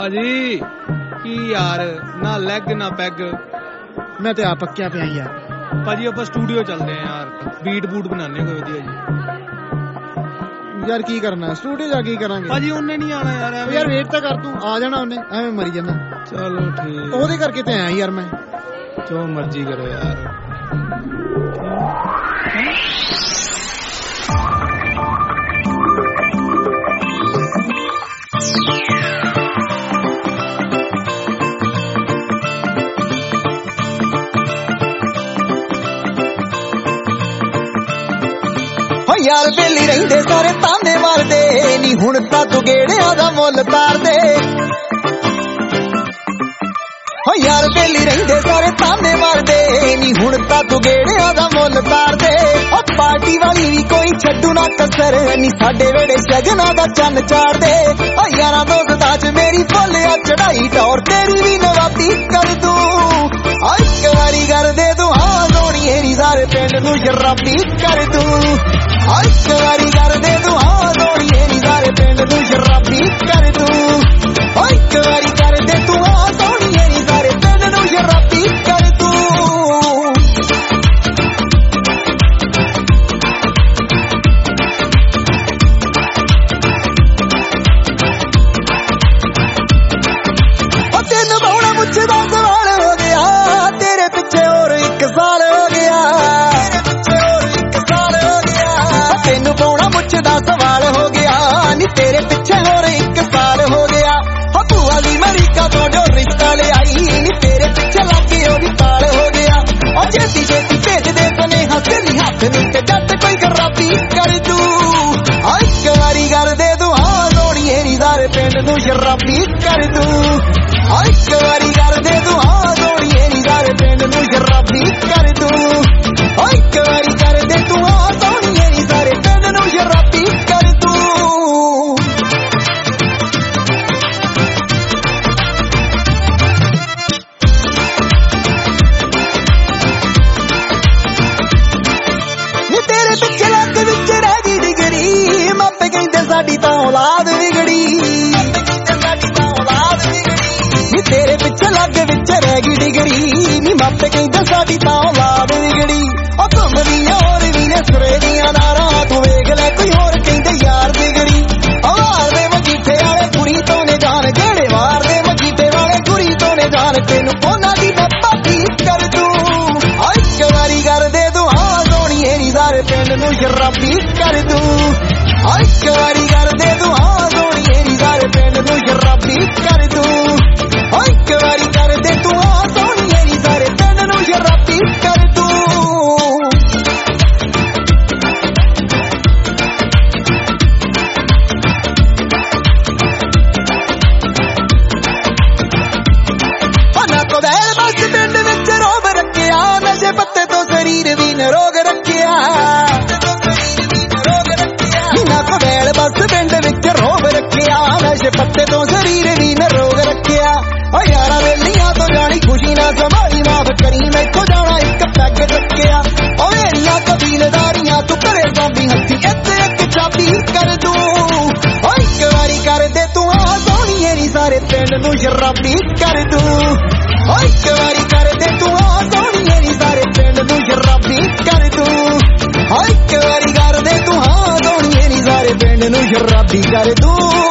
ਭਾਜੀ ਕੀ ਯਾਰ, ਨਾ ਲੈਗ ਨਾ ਪੈਗ। ਮੈਂ ਤੇ ਆ ਪੱਕਿਆ ਪਿਆ ਯਾਰ। ਭਾਜੀ ਆਪਾਂ ਸਟੂਡੀਓ ਚੱਲਦੇ ਆ ਯਾਰ, ਬੀਟ ਬੂਟ ਬਣਾਉਂਦੇ ਕੋਈ ਵਧੀਆ ਜੀ। ਯਾਰ ਕੀ ਕਰਨਾ ਸਟੂਡੀਓ ਜਾ, ਕੀ ਕਰਾਂਗੇ ਭਾਜੀ? ਉਹਨੇ ਨਹੀਂ ਆਣਾ ਯਾਰ। ਯਾਰ ਵੇਟ ਤਾਂ ਕਰ, ਤੂੰ ਆ ਜਾਣਾ ਉਹਨੇ, ਐਵੇਂ ਮਰੀ ਜਾਂਦਾ। ਚਲੋ ਠੀਕ, ਉਹਦੇ ਕਰਕੇ ਤੇ ਆਇਆ ਯਾਰ ਮੈਂ। ਜੋ ਮਰਜ਼ੀ ਕਰੋ ਯਾਰ। यार बेली रहिंदे सारे ताने मारदे नी, हुण तां तू गेड़िया दा मुल तारदे। यार बेली रहिंदे सारे ताने मारदे नी, हुण तां तू गेड़िया दा मुल तारदे। पार्टी वाली भी कोई छड्डू ना कसर नी, साडे वेड़े शगना दा चन्न चाड़दे। यारां दोस्तां च मेरी फुल्लिया चढ़ाई टौर, तेरी भी नवाबी कर दूं। इक वारी कर दे तू हाँ सोहणीए नी, सारे पिंड नूं शराबी कर दूं। इक वारी कर दे तू हाँ सोहणीए नी, सारे पिंड नूं शराबी कर दूं। इक वारी कर दे तू हाँ सोहणीए नी, सारे पिंड नूं शराबी कर दूं। तेन बहुना मुझे दा सवाल हो गया, तेरे पिछे और एक साल हो गया। तेन बहुना मुझे दा सवाल हो गया नी, तेरे पिछे और एक साल हो गया। भूआ दी अमरीका तो जो रिश्ता ले आई नी, तेरे पिछे लागे ओ भी ताल हो गया। और जेती जेती भेज दे सुनेहा तेरी हाथ नीचे, जट कोई खराबी कर दूं। इक वारी कर दे तू हाँ सोहणीए नी, सारे पिंड नूं शराबी कर दूं। इक वारी कर दे तू हाँ सोहणीए नी, सारे पिंड नूं शराबी कर दूं। इक वारी कर दे तू हाँ सोहणीए नी, सारे पिंड नूं शराबी कर दूं। नी तेरे पिछे लग विच रह गई डिगरी, मापे कहंदे साडी तां औलाद विगड़ी। नी तेरे पिछे लग विच रह गई डिगरी, नी मापे कहंदे साडी तां औलाद विगड़ी। ओ घुमदी होर भी ने सुरे दियां नारां, तू वेख लै कोई होर कहंदे यार बिगड़ी। मार दे मजीठे वाले कुड़ी तो ने जान, जेड़े मार दे मजीठे वाले कुड़ी तो ने जान, तेनू उन्हां दी मैं पार्टी कर दूं। इक वारी कर दे तू हाँ सोहणीए नी, सारे पिंड नूं शराबी कर दूं। इक वारी कर दे तू हाँ सोहणीए नी, सारे पिंड नूं शराबी कर दूं। इक वारी कर दे तू हाँ सोहणीए नी, सारे पिंड नूं शराबी कर दूं। ना को बैल बस पिंड विच रोब रखिया, नशे पत्ते तो शरीर भी निरोग रखिया। ना को बैल बस पिंड विच रोब रखिया, नशे पत्ते तो शरीर भी निरोग रखिया। ओ यारा वेलियां तो जानी खुशी ना संभाली, माफ करी मैथों जाना एक पैग रखिया। ओ वेलियां कबीलदारियां तू करे सांभी हथी, एक चाबी कर दूं। ओ इक वारी कर दे तू हाँ सोहणीए नी, सारे पिंड नूं शराबी कर दूं। ओ इक वारी कर दे तू हाँ सोहणीए नी, सारे पिंड नूं शराबी कर दूं। ओ इक वारी कर दे तू हाँ सोहणीए नी, सारे पिंड नूं शराबी कर दूं।